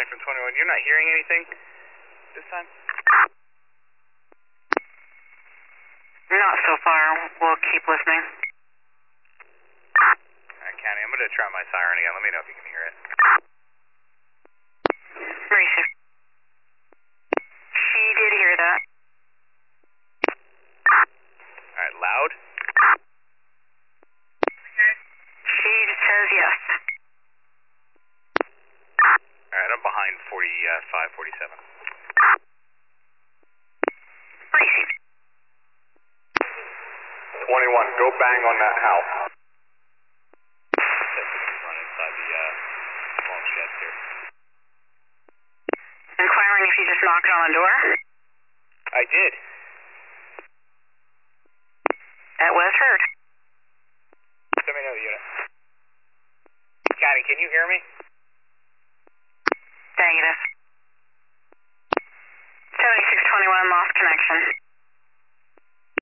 from 21. You're not hearing anything this time? Not so far. We'll keep listening. Alright, County, I'm going to try my siren again. Let me know if you can hear it. Receive. She did hear that. Alright, loud? She says yes. Alright, I'm behind 45, 47. Receive. 21, go bang on that house. Run inside the small sheds here. Inquiring if you just knocked on the door? I did. That was heard. Let me know the unit. County, can you hear me? Negative. 7621 lost connection.